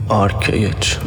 RKH.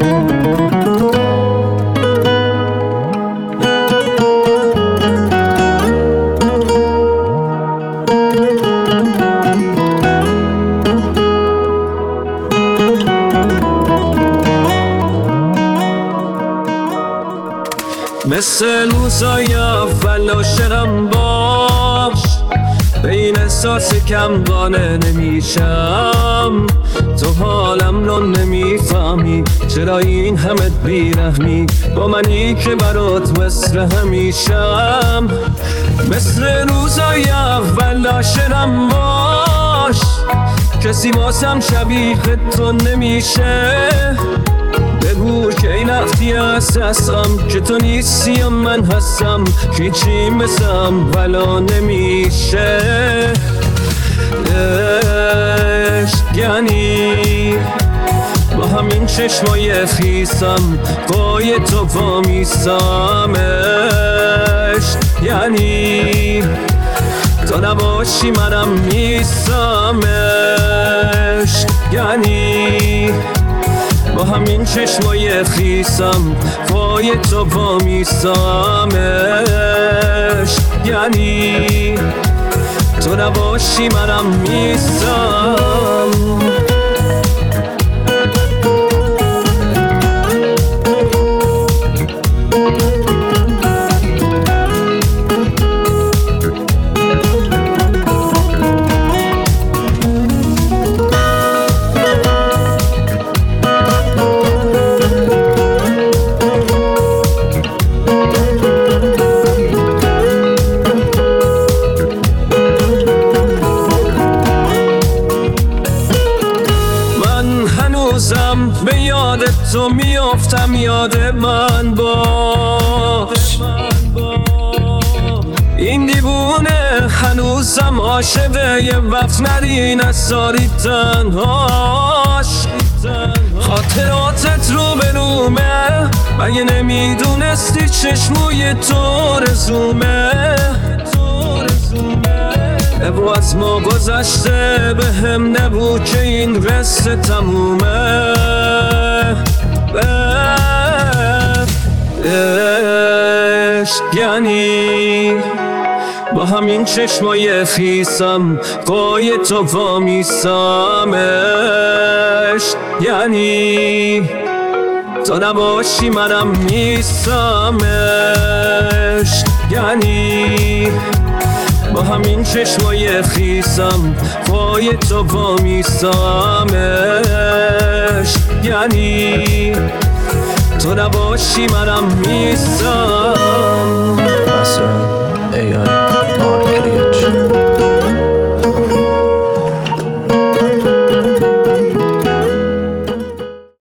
مثل روزای اول عاشقم باش، به این احساس کم قانع نمیشم. تو حالم رو نمیفهمی، چرا این همه بیرحمی با منی که برات مثل همیشم. مثل روزای اول عاشقم باش، کسی واسم شبیه تو نمیشه. بگو که این رفتی از دستم، که تو نیستی و من هستم، هیچی مثلم ولا نمیشه. عشق یعنی با همین چشمای خیسم پای تو پا میستم. عشق یعنی تو نباشی منم نیستم. عشق یعنی با همین چشمای خیسم پای تو پا میستم. عشق یعنی تو نباشی منم نیستم. به یاد تو میافتم، یاد من باش. این دیوونه هنوزم عاشقه، یه وقت نری نساری تنهاش. خاطراتت رو به رومه، مگه نمیدونستی چشموی تو رزومه. بگو از ما گذشته به هم نبود که این قصه تمومه. عشق یعنی با همین چشمای خیسم پای تو پا میستم. عشق یعنی تو نباشی منم نیستم. عشق یعنی با همین چشمای خیسم پای تو پا میستم. عشق یعنی تو نباشی منم نیستم. مثلا AI